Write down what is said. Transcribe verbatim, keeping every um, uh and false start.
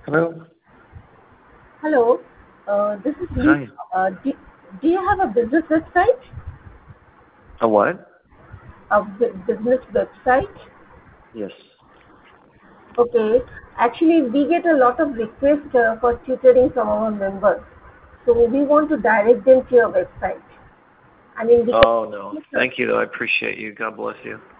Hello. Hello, uh, this is Lisa. Hi. Uh, do, do you have a business website? A what? A bu- business website? Yes. Okay. Actually, we get a lot of requests uh, for tutoring from our members. So we want to direct them to your website. I mean, we Oh no. can. Thank you though. I appreciate you. God bless you.